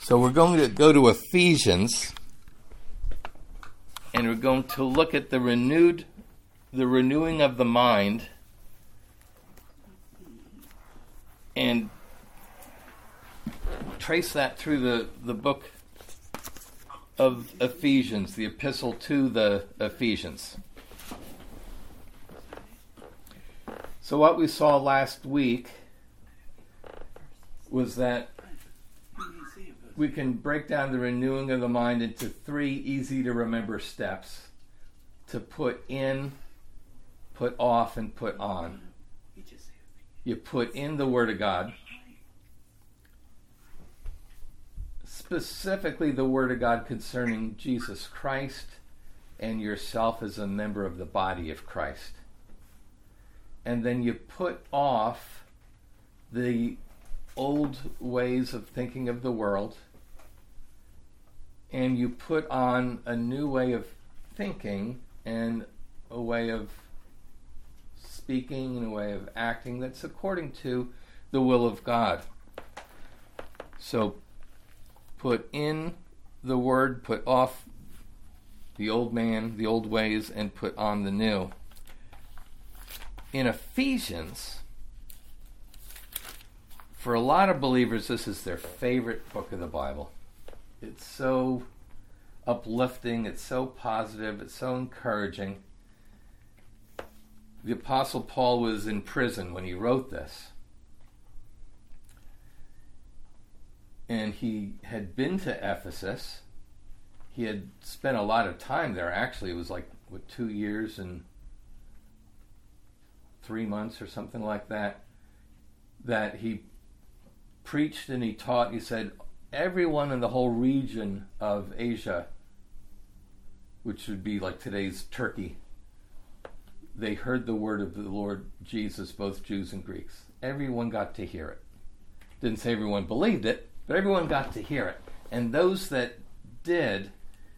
So we're going to go to Ephesians, and we're going to look at the renewing of the mind, and trace that through the book of Ephesians, the epistle to the Ephesians. So what we saw last week was that we can break down the renewing of the mind into 3 easy-to-remember steps: to put in, put off, and put on. You put in the Word of God, specifically the Word of God concerning Jesus Christ and yourself as a member of the body of Christ. And then you put off the old ways of thinking of the world, and you put on a new way of thinking and a way of speaking and a way of acting that's according to the will of God. So put in the Word, put off the old man, the old ways, and put on the new. In Ephesians, for a lot of believers, this is their favorite book of the Bible. It's so uplifting, it's so positive, it's so encouraging. The Apostle Paul was in prison when he wrote this. And he had been to Ephesus. He had spent a lot of time there. Actually, it was 2 years and 3 months or something like that, that he preached and he taught. He said everyone in the whole region of Asia, which would be like today's Turkey, they heard the word of the Lord Jesus, both Jews and Greeks. Everyone got to hear it. Didn't say everyone believed it, but everyone got to hear it. And those that did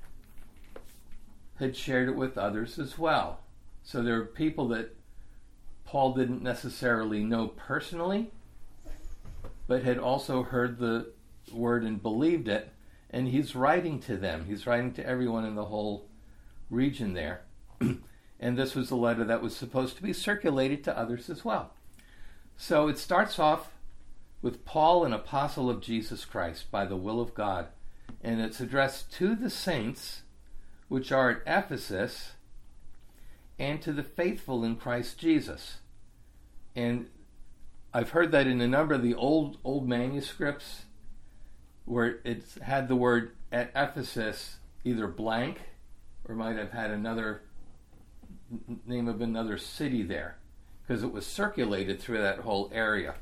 had shared it with others as well. So there are people that Paul didn't necessarily know personally, but had also heard the word and believed it, and he's writing to them. He's writing to everyone in the whole region there. And this was a letter that was supposed to be circulated to others as well. So it starts off with Paul, an apostle of Jesus Christ, by the will of God, and it's addressed to the saints which are at Ephesus and to the faithful in Christ Jesus. And I've heard that in a number of the old manuscripts where it's had the word at Ephesus either blank or might have had another name of another city there, because it was circulated through that whole area.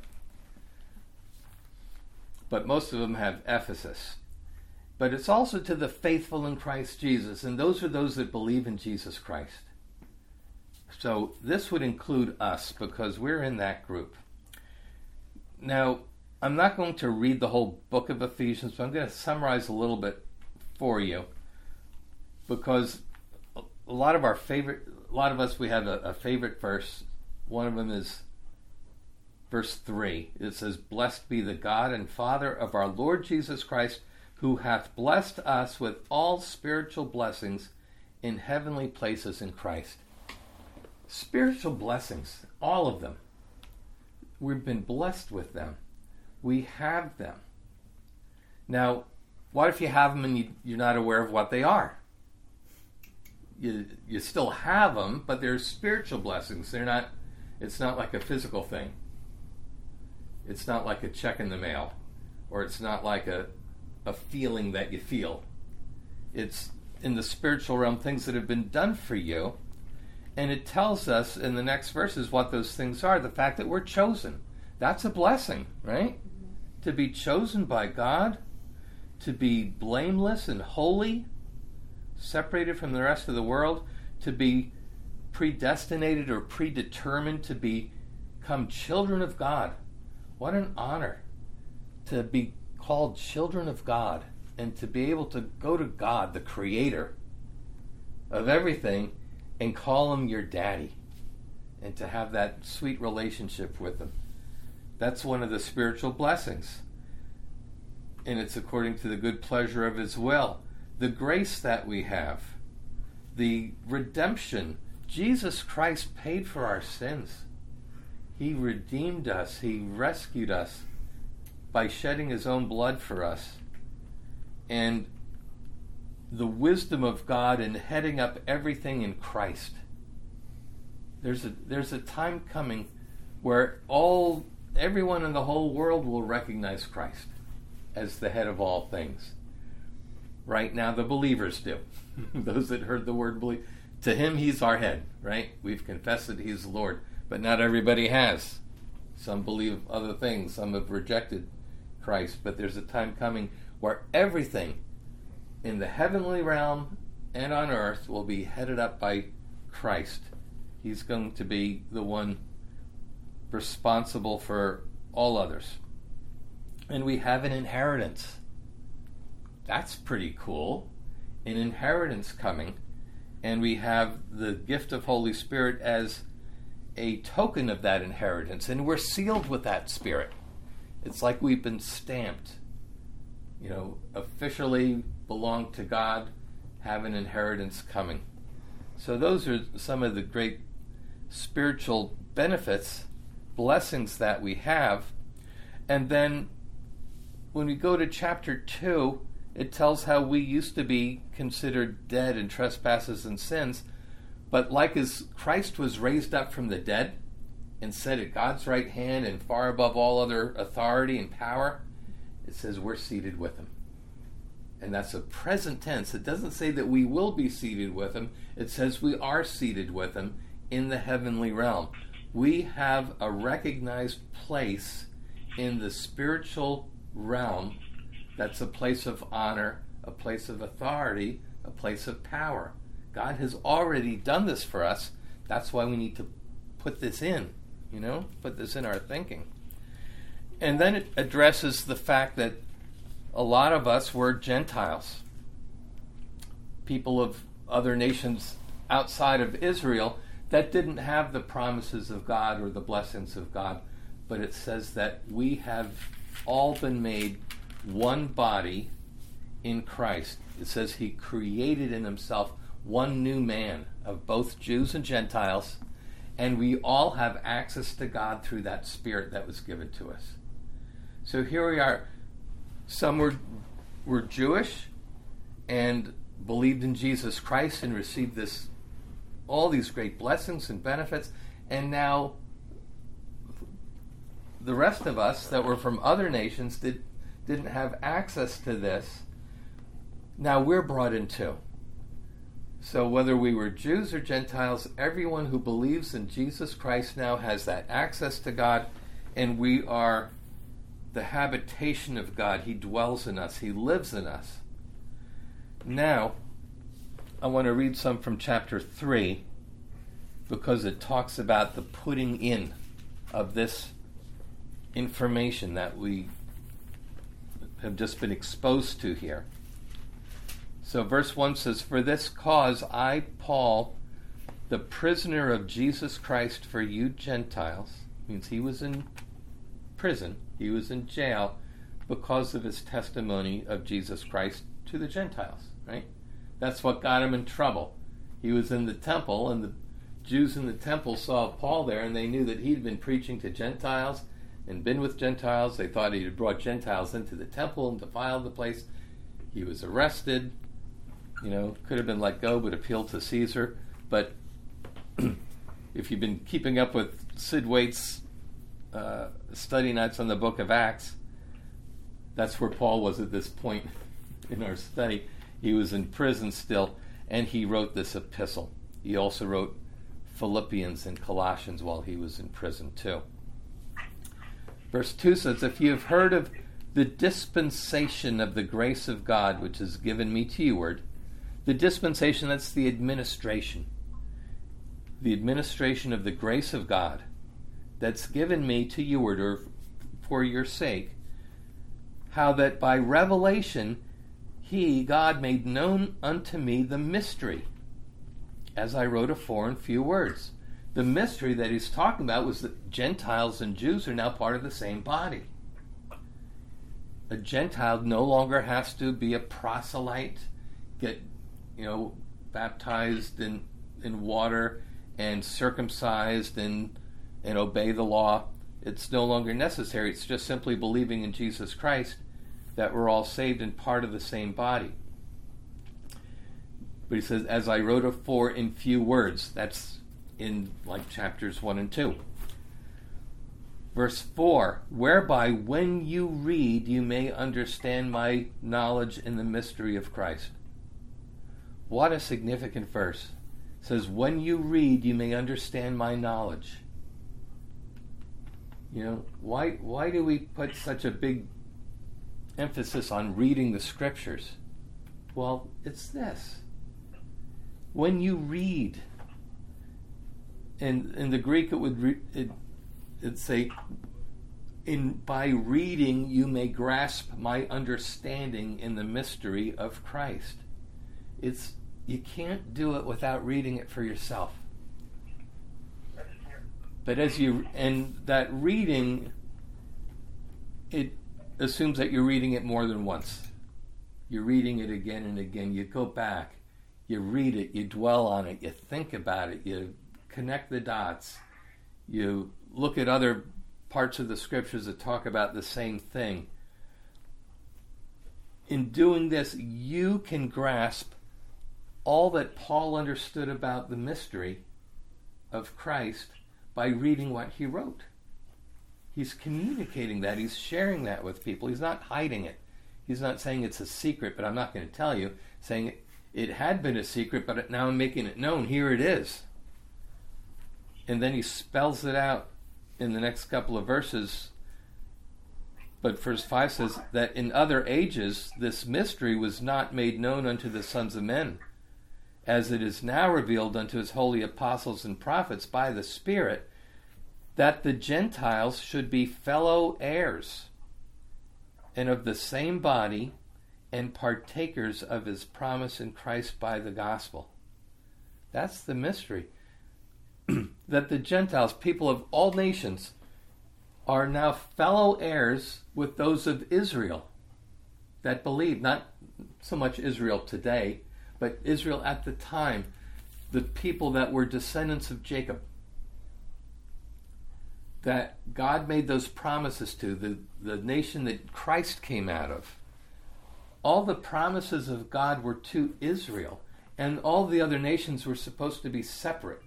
But most of them have Ephesus. But it's also to the faithful in Christ Jesus, and those are those that believe in Jesus Christ. So this would include us, because we're in that group. Now, I'm not going to read the whole book of Ephesians, but I'm going to summarize a little bit for you, because a lot of us, we have a favorite verse. One of them is verse 3. It says, "Blessed be the God and Father of our Lord Jesus Christ, who hath blessed us with all spiritual blessings in heavenly places in Christ." Spiritual blessings, all of them. We've been blessed with them. We have them. Now, what if you have them and you're not aware of what they are? You still have them, but they're spiritual blessings. It's not like a physical thing. It's not like a check in the mail, or it's not like a feeling that you feel. It's in the spiritual realm, things that have been done for you. And it tells us in the next verses what those things are. The fact that we're chosen. That's a blessing, right? To be chosen by God, to be blameless and holy, separated from the rest of the world, to be predestinated or predetermined to become children of God. What an honor to be called children of God and to be able to go to God, the creator of everything, and call him your daddy, and to have that sweet relationship with him. That's one of the spiritual blessings. and it's according to the good pleasure of his will. The grace that we have, the redemption. Jesus Christ paid for our sins. He redeemed us. He rescued us by shedding his own blood for us. And the wisdom of God in heading up everything in Christ. There's a time coming where everyone in the whole world will recognize Christ as the head of all things. Right now, the believers do. Those that heard the word believe. To him, he's our head, right? We've confessed that he's the Lord. But not everybody has. Some believe other things. Some have rejected Christ. But there's a time coming where everything in the heavenly realm and on earth will be headed up by Christ. He's going to be the one responsible for all others. And we have an inheritance. That's pretty cool. An inheritance coming. And we have the gift of Holy Spirit as a token of that inheritance. And we're sealed with that Spirit. It's like we've been stamped. Officially belong to God, have an inheritance coming. So those are some of the great spiritual benefits, blessings that we have. And then when we go to chapter 2, it tells how we used to be considered dead in trespasses and sins, but like as Christ was raised up from the dead and set at God's right hand and far above all other authority and power, it says we're seated with him. And that's a present tense. It doesn't say that we will be seated with him. It says we are seated with him in the heavenly realm. We have a recognized place in the spiritual realm that's a place of honor, a place of authority, a place of power. God has already done this for us. That's why we need to put this in, put this in our thinking. And then it addresses the fact that a lot of us were Gentiles, people of other nations outside of Israel that didn't have the promises of God or the blessings of God. But it says that we have all been made one body in Christ. It says he created in himself one new man of both Jews and Gentiles, and we all have access to God through that Spirit that was given to us. So here we are. Some were Jewish and believed in Jesus Christ and received all these great blessings and benefits, and now the rest of us that were from other nations didn't have access to this. Now we're brought in too. So whether we were Jews or Gentiles, everyone who believes in Jesus Christ now has that access to God, and we are the habitation of God. He dwells in us. He lives in us. Now, I want to read some from chapter 3 because it talks about the putting in of this information that we have just been exposed to here. So verse 1 says, "For this cause I, Paul, the prisoner of Jesus Christ for you Gentiles," means he was in prison, he was in jail because of his testimony of Jesus Christ to the Gentiles, right? That's what got him in trouble. He was in the temple, and the Jews in the temple saw Paul there, and they knew that he'd been preaching to Gentiles and been with Gentiles. They thought he had brought Gentiles into the temple and defiled the place. He was arrested. Could have been let go, but appealed to Caesar. But if you've been keeping up with Sid Waite's study nights on the book of Acts, that's where Paul was at this point in our study. He was in prison still, and he wrote this epistle. He also wrote Philippians and Colossians while he was in prison too. Verse 2 says, "If you have heard of the dispensation of the grace of God, which is given me to youward," the dispensation, that's the administration of the grace of God that's given me to youward, or for your sake, how that by revelation he, God, made known unto me the mystery, as I wrote afore in few words. The mystery that he's talking about was that Gentiles and Jews are now part of the same body. a Gentile no longer has to be a proselyte, get, baptized in water and circumcised and obey the law. It's no longer necessary. It's just simply believing in Jesus Christ that we're all saved and part of the same body. But he says, as I wrote afore in few words. That's in chapters 1 and 2. Verse 4, whereby when you read you may understand my knowledge in the mystery of Christ. What a significant verse. It says, when you read you may understand my knowledge. Why do we put such a big emphasis on reading the scriptures? Well, it's this. When you read, in the Greek it'd say, by reading you may grasp my understanding in the mystery of Christ. You can't do it without reading it for yourself. But that reading, it assumes that you're reading it more than once. You're reading it again and again. You go back, you read it, you dwell on it, you think about it, you connect the dots, you look at other parts of the scriptures that talk about the same thing. In doing this, you can grasp all that Paul understood about the mystery of Christ by reading what he wrote. He's communicating that. He's sharing that with people. He's not hiding it. He's not saying it's a secret, but I'm not going to tell you. Saying it had been a secret, but now I'm making it known. Here it is. And then he spells it out in the next couple of verses. But verse 5 says that in other ages this mystery was not made known unto the sons of men, as it is now revealed unto his holy apostles and prophets by the Spirit, that the Gentiles should be fellow heirs and of the same body and partakers of his promise in Christ by the gospel. That's the mystery. That the Gentiles, people of all nations, are now fellow heirs with those of Israel that believe, not so much Israel today, but Israel at the time, the people that were descendants of Jacob, that God made those promises to, the nation that Christ came out of. All the promises of God were to Israel, and all the other nations were supposed to be separate.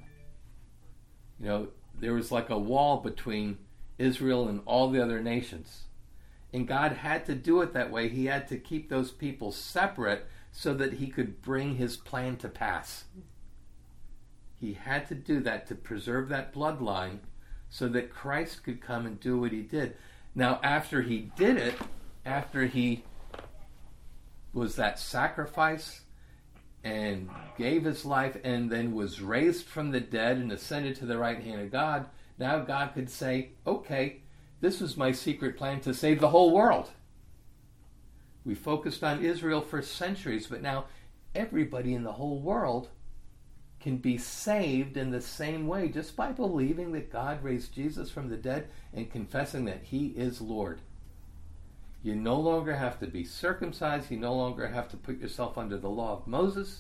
There was like a wall between Israel and all the other nations. And God had to do it that way. He had to keep those people separate so that he could bring his plan to pass. He had to do that to preserve that bloodline so that Christ could come and do what he did. Now, after he did it, after he was that sacrifice and gave his life and then was raised from the dead and ascended to the right hand of God, now God could say, okay, this was my secret plan to save the whole world. We focused on Israel for centuries, but now everybody in the whole world can be saved in the same way just by believing that God raised Jesus from the dead and confessing that he is Lord. You no longer have to be circumcised. You no longer have to put yourself under the law of Moses.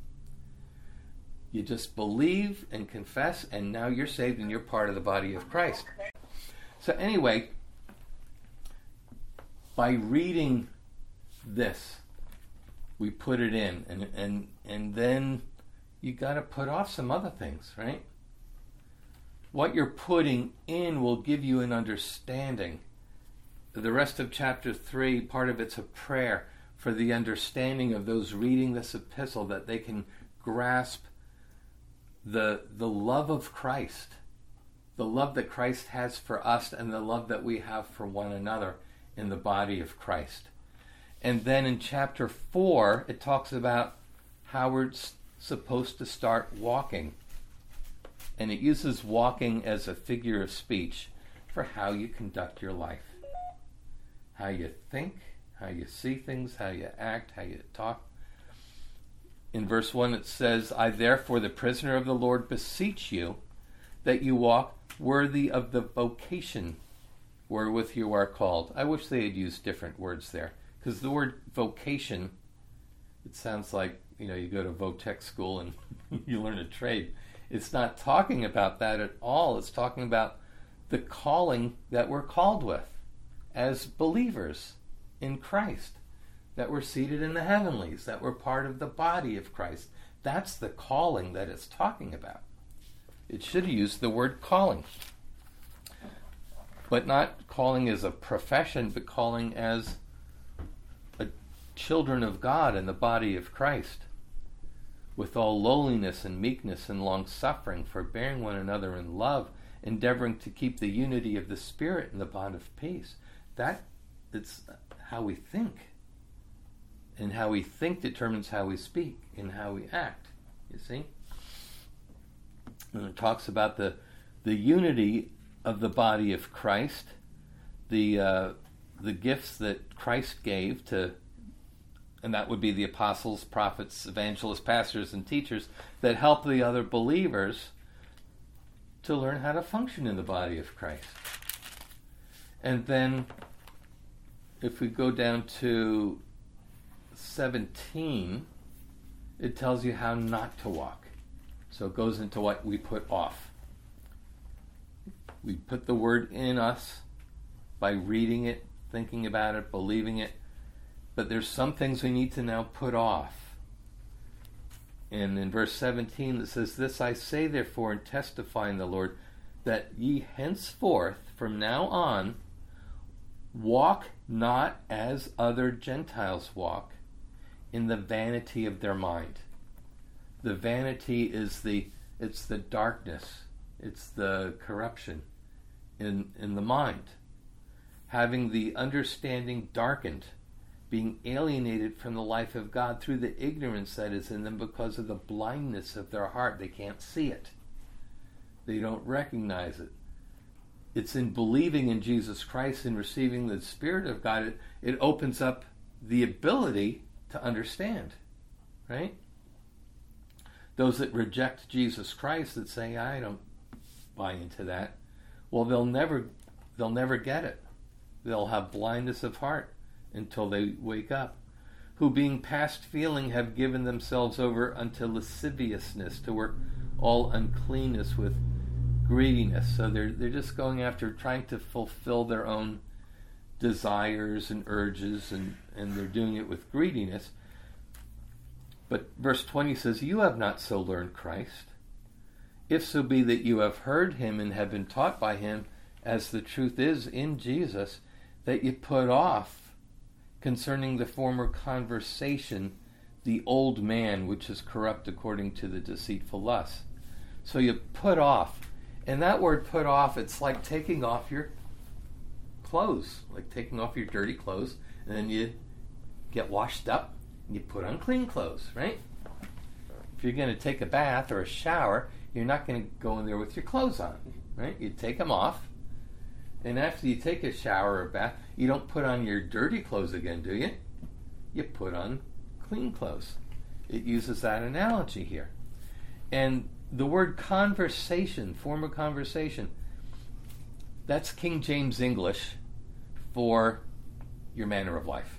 You just believe and confess, and now you're saved and you're part of the body of Christ. So anyway, by reading this, we put it in, and then you got to put off some other things, right? What you're putting in will give you an understanding. The rest of chapter 3, part of it's a prayer for the understanding of those reading this epistle, that they can grasp the love of Christ, the love that Christ has for us, and the love that we have for one another in the body of Christ. And then in chapter 4, it talks about how we're supposed to start walking. And it uses walking as a figure of speech for how you conduct your life. How you think, how you see things, how you act, how you talk. In verse 1 it says, I therefore, the prisoner of the Lord, beseech you that you walk worthy of the vocation wherewith you are called. I wish they had used different words there, because the word vocation, it sounds like, you go to Votech school and you learn a trade. It's not talking about that at all. It's talking about the calling that we're called with as believers in Christ, that we're seated in the heavenlies, that we're part of the body of Christ. That's the calling that it's talking about. It should use the word calling, but not calling as a profession, but calling as children of God in the body of Christ, with all lowliness and meekness and long-suffering, forbearing one another in love, endeavoring to keep the unity of the Spirit in the bond of peace. It's how we think. And how we think determines how we speak and how we act. You see? And it talks about the unity of the body of Christ, the gifts that Christ gave to, and that would be the apostles, prophets, evangelists, pastors, and teachers that help the other believers to learn how to function in the body of Christ. And then, if we go down to 17, it tells you how not to walk. So it goes into what we put off. We put the word in us by reading it, thinking about it, believing it. But there's some things we need to now put off. And in verse 17 it says, "This I say therefore and testify in the Lord, that ye henceforth from now on walk not as other Gentiles walk, in the vanity of their mind." The vanity is the darkness, it's the corruption in the mind. Having the understanding darkened, being alienated from the life of God through the ignorance that is in them because of the blindness of their heart. They can't see it. They don't recognize it. It's in believing in Jesus Christ and receiving the Spirit of God, it opens up the ability to understand, right? Those that reject Jesus Christ, that say, "I don't buy into that," well, they'll never get it. They'll have blindness of heart until they wake up. "Who being past feeling have given themselves over unto lasciviousness, to work all uncleanness with greediness." So they're just going after trying to fulfill their own desires and urges, and they're doing it with greediness. But verse 20 says, "You have not so learned Christ, if so be that you have heard him and have been taught by him, as the truth is in Jesus, that you put off concerning the former conversation the old man which is corrupt according to the deceitful lust." So you put off. And that word put off, it's like taking off your clothes, like taking off your dirty clothes, and then you get washed up and you put on clean clothes, right? If you're going to take a bath or a shower, you're not going to go in there with your clothes on, right? You take them off, and after you take a shower or a bath, you don't put on your dirty clothes again, do you? You put on clean clothes. It uses that analogy here. And the word conversation, form of conversation, that's King James English for your manner of life.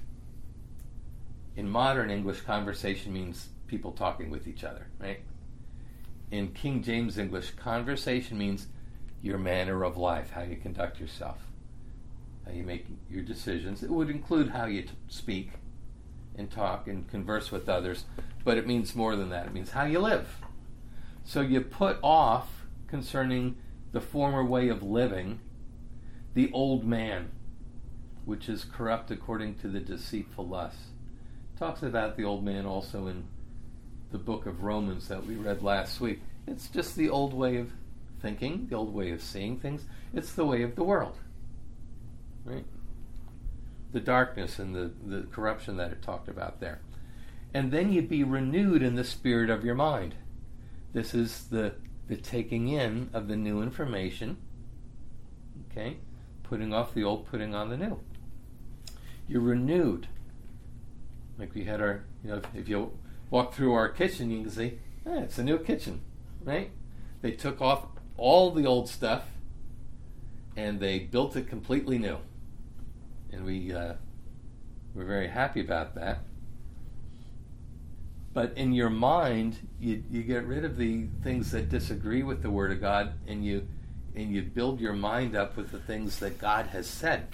In modern English, conversation means people talking with each other, right? In King James English, conversation means your manner of life, how you conduct yourself, how you make your decisions. It would include how you speak and talk and converse with others, but it means more than that. It means how you live. So you put off, concerning the former way of living, the old man, which is corrupt according to the deceitful lust. Talks about the old man also in the book of Romans that we read last week. It's just the old way of thinking, the old way of seeing things. It's the way of the world, right? The darkness and the corruption that it talked about there. And then you be renewed in the spirit of your mind. This is the taking in of the new information, okay? Putting off the old, putting on the new. You're renewed. Like we had our, if you walk through our kitchen, you can see, it's a new kitchen, right? They took off all the old stuff and they built it completely new. And we're very happy about that. But in your mind, you get rid of the things that disagree with the Word of God, and you build your mind up with the things that God has said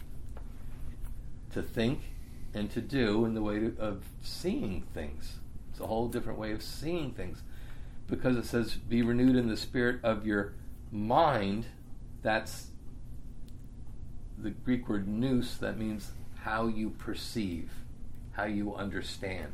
to think and to do in the way of seeing things. It's a whole different way of seeing things, because it says, be renewed in the spirit of your mind. That's the Greek word nous. That means how you perceive, how you understand.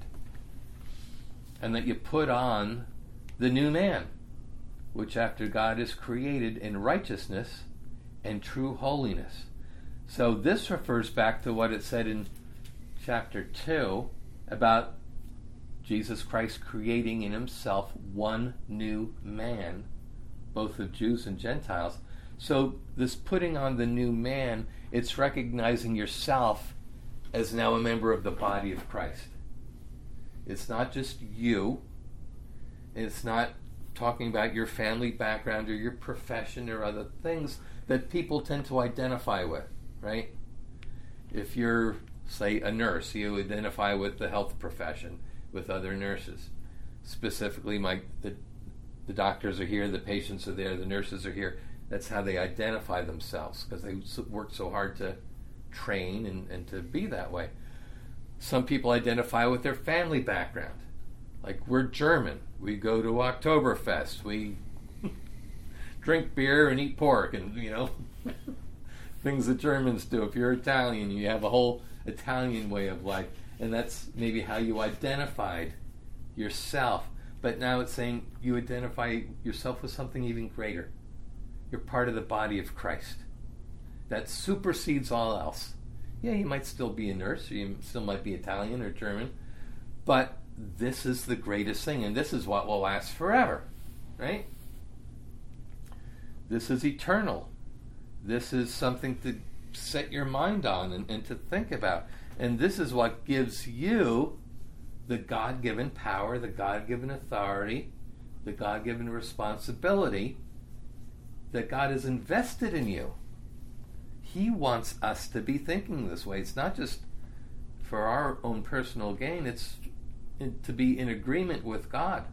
And that you put on the new man, which after God is created in righteousness and true holiness. So this refers back to what it said in chapter 2 about Jesus Christ creating in himself one new man, both of Jews and Gentiles. So this putting on the new man, it's recognizing yourself as now a member of the body of Christ. It's not just you. It's not talking about your family background or your profession or other things that people tend to identify with, right? If you're, say, a nurse, you identify with the health profession, with other nurses. Specifically, the doctors are here, the patients are there, the nurses are here. That's how they identify themselves, because they work so hard to train and to be that way. Some people identify with their family background. Like, we're German. We go to Oktoberfest. We drink beer and eat pork and, things that Germans do. If you're Italian, you have a whole Italian way of life. And that's maybe how you identified yourself. But now it's saying you identify yourself with something even greater. You're part of the body of Christ. That supersedes all else. Yeah, you might still be a nurse, or you still might be Italian or German, but this is the greatest thing, and this is what will last forever, right? This is eternal. This is something to set your mind on and to think about. And this is what gives you the God-given power, the God-given authority, the God-given responsibility that God has invested in you. He wants us to be thinking this way. It's not just for our own personal gain. It's to be in agreement with God.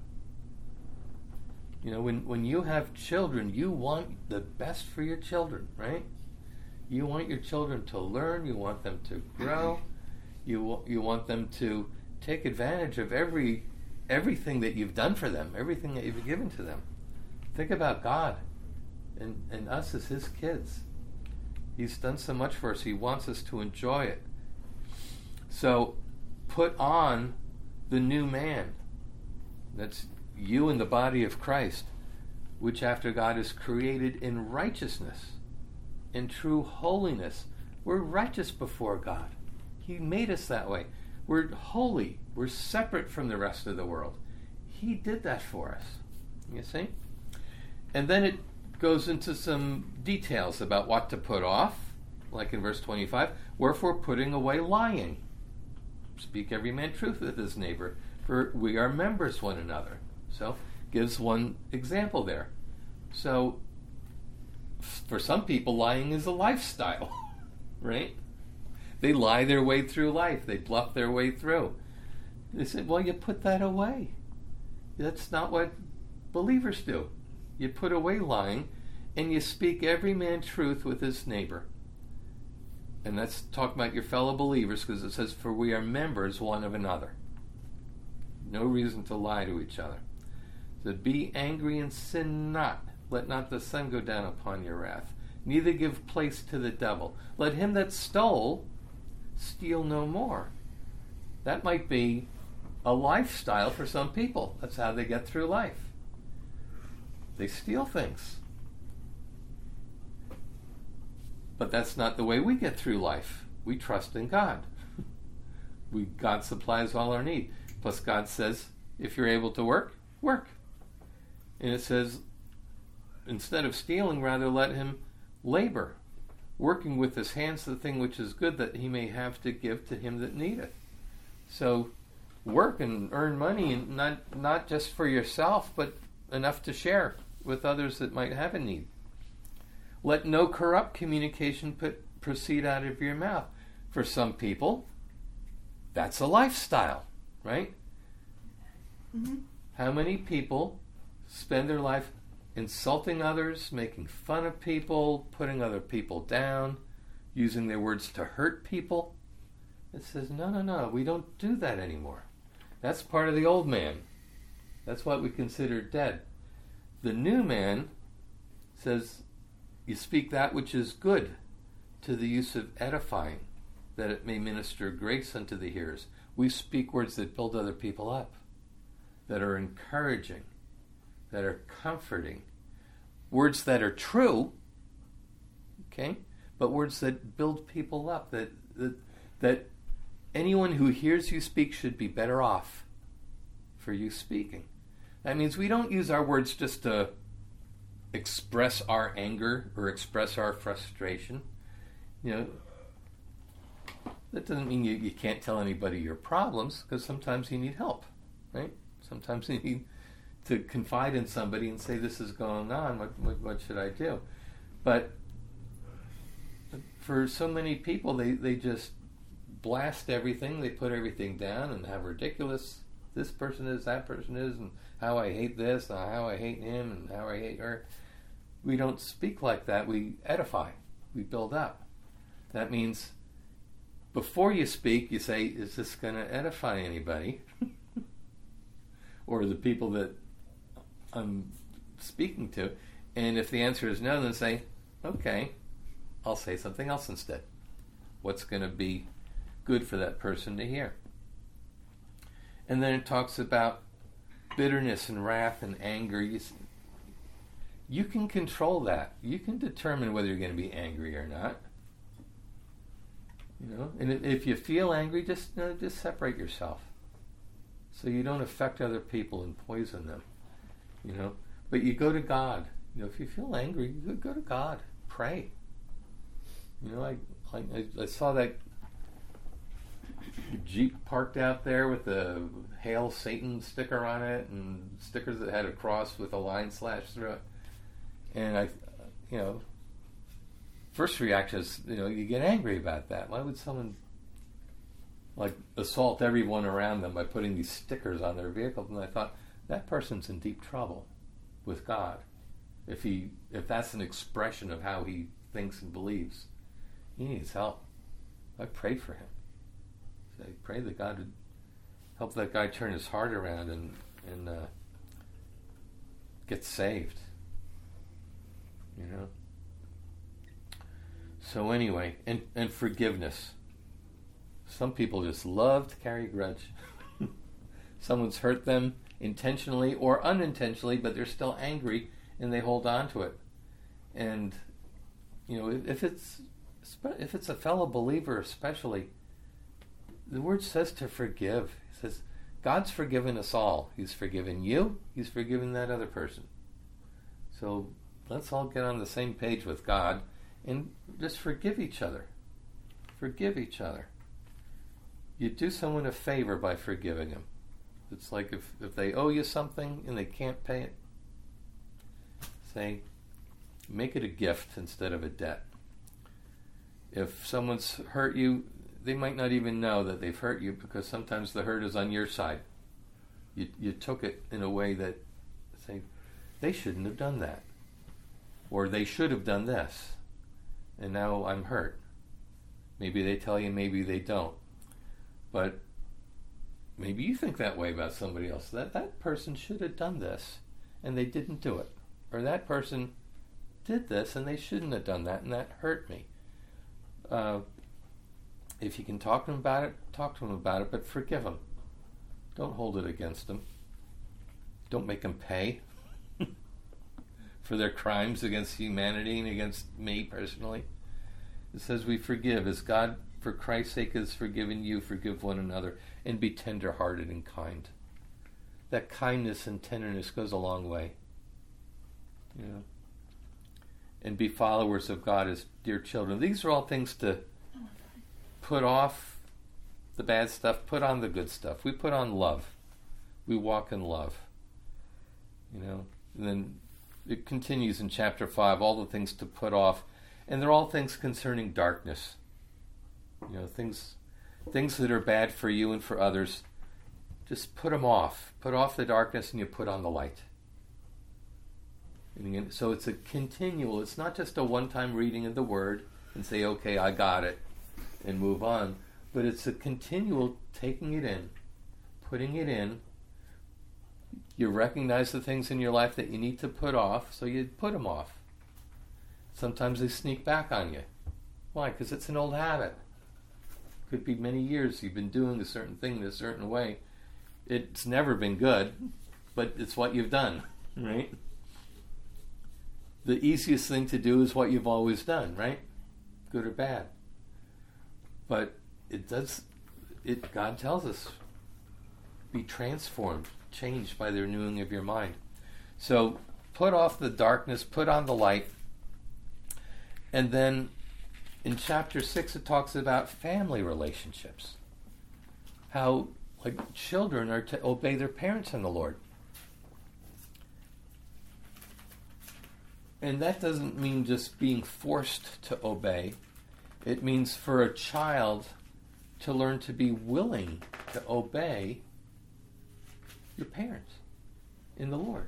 When you have children, you want the best for your children, right? You want your children to learn. You want them to grow. You want them to take advantage of everything that you've done for them, everything that you've given to them. Think about God and us as his kids. He's done so much for us. He wants us to enjoy it. So put on the new man. That's you in the body of Christ, which after God is created in righteousness, in true holiness. We're righteous before God. He made us that way. We're holy. We're separate from the rest of the world. He did that for us. You see? And then it goes into some details about what to put off, like in verse 25, wherefore putting away lying. Speak every man truth with his neighbor, for we are members one another. So, gives one example there. So, for some people, lying is a lifestyle, right? They lie their way through life. They bluff their way through. They said, well, you put that away. That's not what believers do. You put away lying, and you speak every man truth with his neighbor. And that's talking about your fellow believers, because it says, for we are members one of another. No reason to lie to each other. So be angry and sin not. Let not the sun go down upon your wrath. Neither give place to the devil. Let him that stole steal no more. That might be a lifestyle for some people. That's how they get through life. They steal things. But that's not the way we get through life. We trust in God. God supplies all our need. Plus God says, if you're able to work, work. And it says, instead of stealing, rather let him labor, working with his hands the thing which is good, that he may have to give to him that needeth. So work and earn money, and not just for yourself, but enough to share with others that might have a need. Let no corrupt communication proceed out of your mouth. For some people, that's a lifestyle, right? Mm-hmm. How many people spend their life insulting others, making fun of people, putting other people down, using their words to hurt people? It says, no, we don't do that anymore. That's part of the old man. That's what we consider dead. The new man says, you speak that which is good to the use of edifying, that it may minister grace unto the hearers. We speak words that build other people up, that are encouraging, that are comforting, words that are true, okay, but words that build people up, that anyone who hears you speak should be better off for you speaking. That means we don't use our words just to express our anger or express our frustration. You know, that doesn't mean you can't tell anybody your problems, because sometimes you need help, right? Sometimes you need to confide in somebody and say, this is going on, what should I do? But for so many people, they just blast everything, they put everything down and have ridiculous, this person is, that person is, and how I hate this, and how I hate him, and how I hate her. We don't speak like that. We edify. We build up. That means before you speak, you say, is this going to edify anybody? Or the people that I'm speaking to? And if the answer is no, then say, okay, I'll say something else instead. What's going to be good for that person to hear? And then it talks about bitterness and wrath and anger. You can control that. You can determine whether you're going to be angry or not. You know, and if you feel angry, just separate yourself, so you don't affect other people and poison them. You know, but you go to God. You know, if you feel angry, you go to God. Pray. You know, I saw that Jeep parked out there with the Hail Satan sticker on it, and stickers that had a cross with a line slashed through it. And first reaction is, you get angry about that. Why would someone assault everyone around them by putting these stickers on their vehicle? And I thought, that person's in deep trouble with God. If that's an expression of how he thinks and believes, he needs help. I prayed for him. So I prayed that God would help that guy turn his heart around and get saved. You know. So anyway, and forgiveness. Some people just love to carry a grudge. Someone's hurt them intentionally or unintentionally, but they're still angry and they hold on to it. And if it's a fellow believer especially, the word says to forgive. It says God's forgiven us all. He's forgiven you. He's forgiven that other person. So let's all get on the same page with God and just forgive each other. Forgive each other. You do someone a favor by forgiving them. It's like if they owe you something and they can't pay it, say, make it a gift instead of a debt. If someone's hurt you, they might not even know that they've hurt you, because sometimes the hurt is on your side. You took it in a way that, say, they shouldn't have done that. Or they should have done this. And now I'm hurt. Maybe they tell you, maybe they don't. But maybe you think that way about somebody else. That person should have done this, and they didn't do it. Or that person did this, and they shouldn't have done that, and that hurt me. If you can talk to them about it, talk to them about it, but forgive them. Don't hold it against them. Don't make them pay for their crimes against humanity and against me personally. It says we forgive as God, for Christ's sake, has forgiven you. Forgive one another and be tender-hearted and kind. That kindness and tenderness goes a long way. And be followers of God as dear children. These are all things to put off the bad stuff, put on the good stuff. We put on love. We walk in love. And then it continues in chapter 5, all the things to put off, and they're all things concerning darkness. Things that are bad for you and for others. Just put them off. Put off the darkness and you put on the light. And again, so it's a continual, it's not just a one-time reading of the Word and say, okay, I got it, and move on. But it's a continual taking it in, putting it in. You recognize the things in your life that you need to put off, so you put them off. Sometimes they sneak back on you. Why? Because it's an old habit. Could be many years you've been doing a certain thing in a certain way. It's never been good, but it's what you've done, right? The easiest thing to do is what you've always done, right? Good or bad. But God tells us, be transformed, changed by the renewing of your mind. So put off the darkness, put on the light. And then in chapter 6 it talks about family relationships. How children are to obey their parents in the Lord. And that doesn't mean just being forced to obey. It means for a child to learn to be willing to obey your parents in the Lord.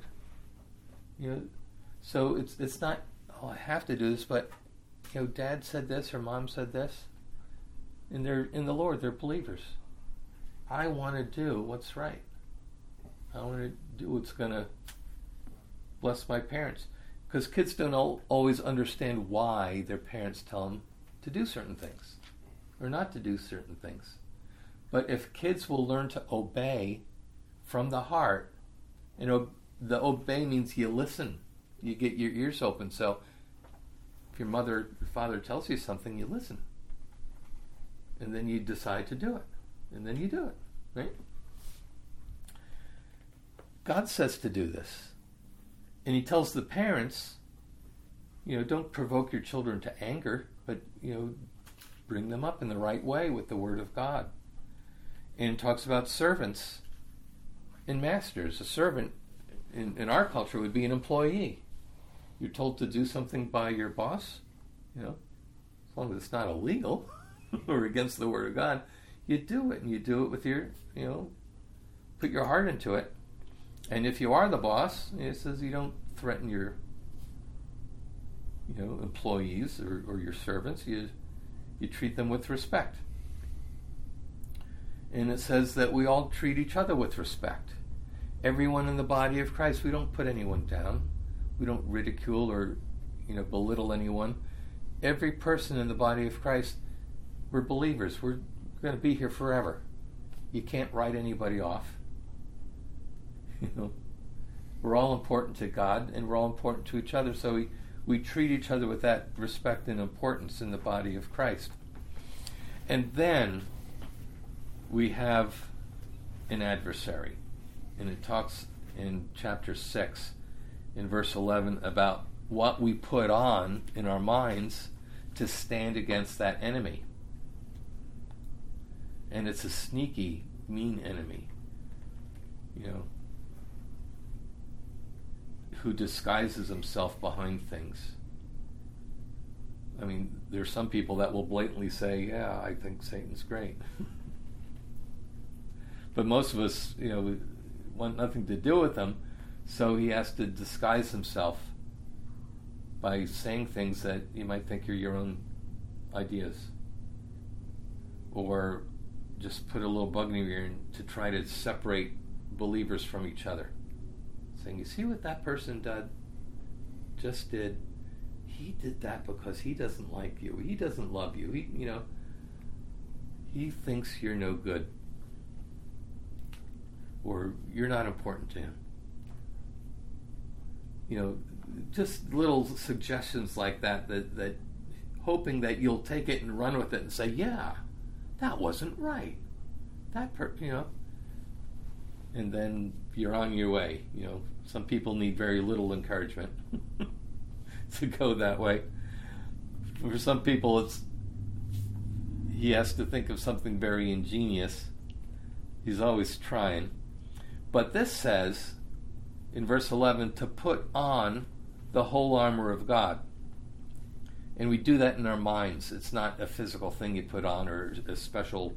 So it's not, oh, I have to do this, but Dad said this or Mom said this, and they're in the Lord, they're believers. I want to do what's right. I want to do what's going to bless my parents. Because kids don't always understand why their parents tell them to do certain things or not to do certain things. But if kids will learn to obey from the heart, the obey means you listen. You get your ears open. So if your mother or father tells you something, you listen. And then you decide to do it. And then you do it, right? God says to do this. And he tells the parents, don't provoke your children to anger, but, bring them up in the right way with the Word of God. And it talks about servants and masters. A servant in our culture would be an employee. You're told to do something by your boss, as long as it's not illegal or against the Word of God, you do it, and you do it with your, put your heart into it. And if you are the boss, it says you don't threaten your, employees or your servants. You treat them with respect. And it says that we all treat each other with respect. Everyone in the body of Christ, we don't put anyone down. We don't ridicule or, belittle anyone. Every person in the body of Christ, we're believers. We're going to be here forever. You can't write anybody off. We're all important to God, and we're all important to each other, so we treat each other with that respect and importance in the body of Christ. And then we have an adversary, and it talks in chapter 6 in verse 11 about what we put on in our minds to stand against that enemy. And it's a sneaky, mean enemy, who disguises himself behind things. I mean, there's some people that will blatantly say, yeah, I think Satan's great. But most of us, want nothing to do with him, so he has to disguise himself by saying things that you might think are your own ideas. Or just put a little bug in your ear to try to separate believers from each other. Saying, you see what that person just did? He did that because he doesn't like you. He doesn't love you. He thinks you're no good. Or you're not important to him. Just little suggestions like that hoping that you'll take it and run with it and say, yeah, that wasn't right. And then you're on your way. Some people need very little encouragement to go that way. For some people, he has to think of something very ingenious. He's always trying. But this says, in verse 11, to put on the whole armor of God. And we do that in our minds. It's not a physical thing you put on or a special,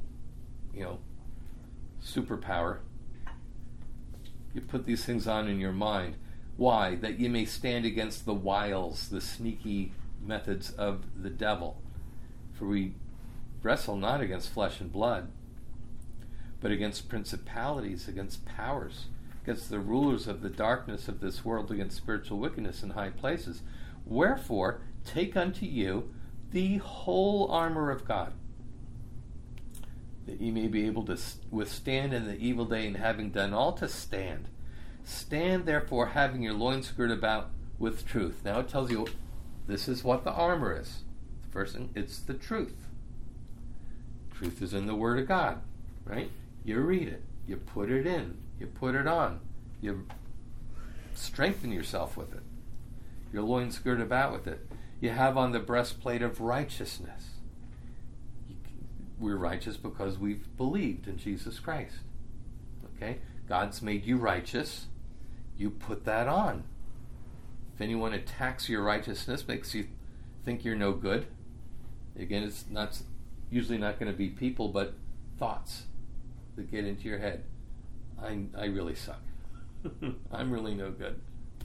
superpower. You put these things on in your mind. Why? That you may stand against the wiles, the sneaky methods of the devil. For we wrestle not against flesh and blood, but against principalities, against powers, against the rulers of the darkness of this world, against spiritual wickedness in high places. Wherefore, take unto you the whole armor of God, that ye may be able to withstand in the evil day, and having done all to stand. Stand therefore, having your loins girded about with truth. Now it tells you this is what the armor is. The first thing, it's the truth. Truth is in the Word of God, right? You read it, you put it in, you put it on, you strengthen yourself with it. Your loins girded about with it. You have on the breastplate of righteousness. We're righteous because we've believed in Jesus Christ. Okay? God's made you righteous. You put that on. If anyone attacks your righteousness, makes you think you're no good, again, it's not usually not going to be people, but thoughts that get into your head. I really suck. I'm really no good.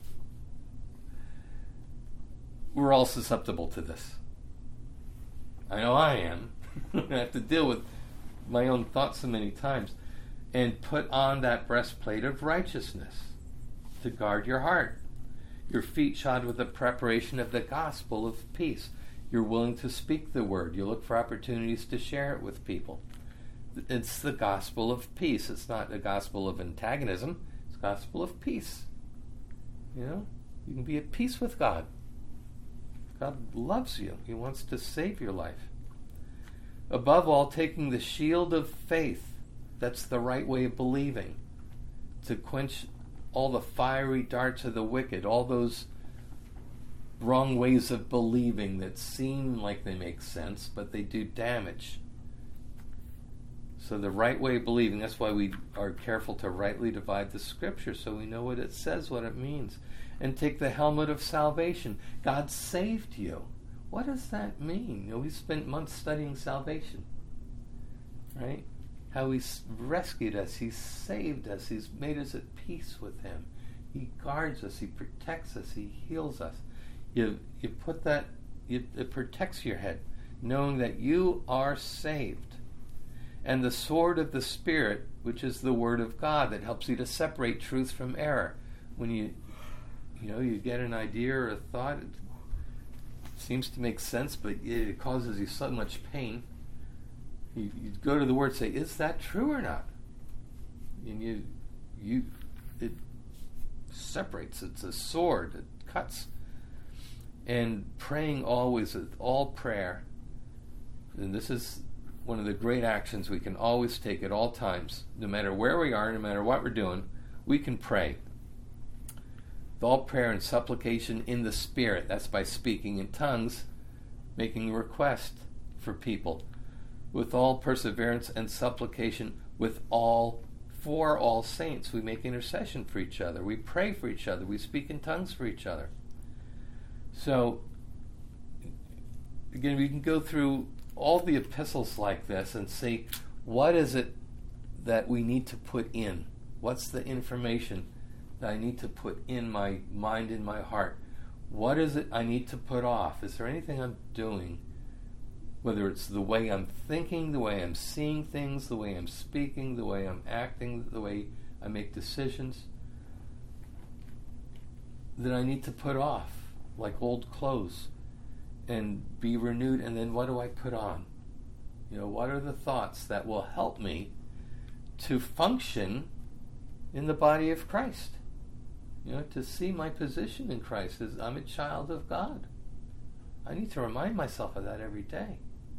We're all susceptible to this. I know I am. I have to deal with my own thoughts so many times. And put on that breastplate of righteousness to guard your heart. Your feet shod with the preparation of the gospel of peace. You're willing to speak the word. You look for opportunities to share it with people. It's the gospel of peace. It's not the gospel of antagonism. It's the gospel of peace. You can be at peace with God. God loves you. He wants to save your life. Above all, taking the shield of faith. That's the right way of believing. To quench all the fiery darts of the wicked, all those wrong ways of believing that seem like they make sense, but they do damage. So the right way of believing, that's why we are careful to rightly divide the Scripture, so we know what it says, what it means. And take the helmet of salvation. God saved you. What does that mean? We spent months studying salvation, right? How He's rescued us, He's saved us, He's made us at peace with Him. He guards us, He protects us, He heals us. You put that, it protects your head, knowing that you are saved. And the sword of the Spirit, which is the Word of God, that helps you to separate truth from error. When you get an idea or a thought, it seems to make sense, but it causes you so much pain. You go to the Word and say, is that true or not? And it separates. It's a sword. It cuts. And praying always with all prayer. And this is one of the great actions we can always take at all times. No matter where we are, no matter what we're doing, we can pray. With all prayer and supplication in the Spirit. That's by speaking in tongues, making a request for people. With all perseverance and supplication, for all saints. We make intercession for each other. We pray for each other. We speak in tongues for each other. So, again, we can go through all the epistles like this and see what is it that we need to put in. What's the information that I need to put in my mind, in my heart? What is it I need to put off? Is there anything I'm doing? Whether it's the way I'm thinking, the way I'm seeing things, the way I'm speaking, the way I'm acting, the way I make decisions, that I need to put off, like old clothes, and be renewed. And then what do I put on? What are the thoughts that will help me to function in the body of Christ? To see my position in Christ as I'm a child of God. I need to remind myself of that every day.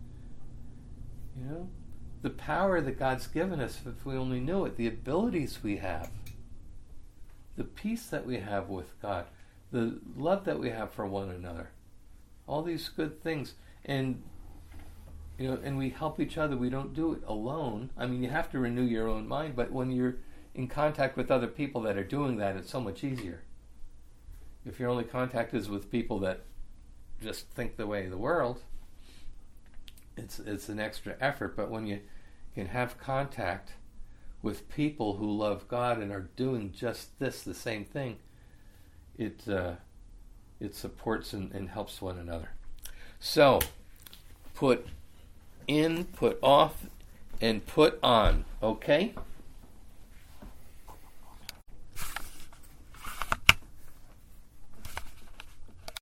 The power that God's given us, if we only knew it, the abilities we have, the peace that we have with God, the love that we have for one another, all these good things, and and we help each other. We don't do it alone. I mean, you have to renew your own mind, but when you're in contact with other people that are doing that, it's so much easier. If your only contact is with people that just think the way of the world, it's an extra effort. But when you can have contact with people who love God and are doing just the same thing, it supports and helps one another. So, put in, put off, and put on. Okay?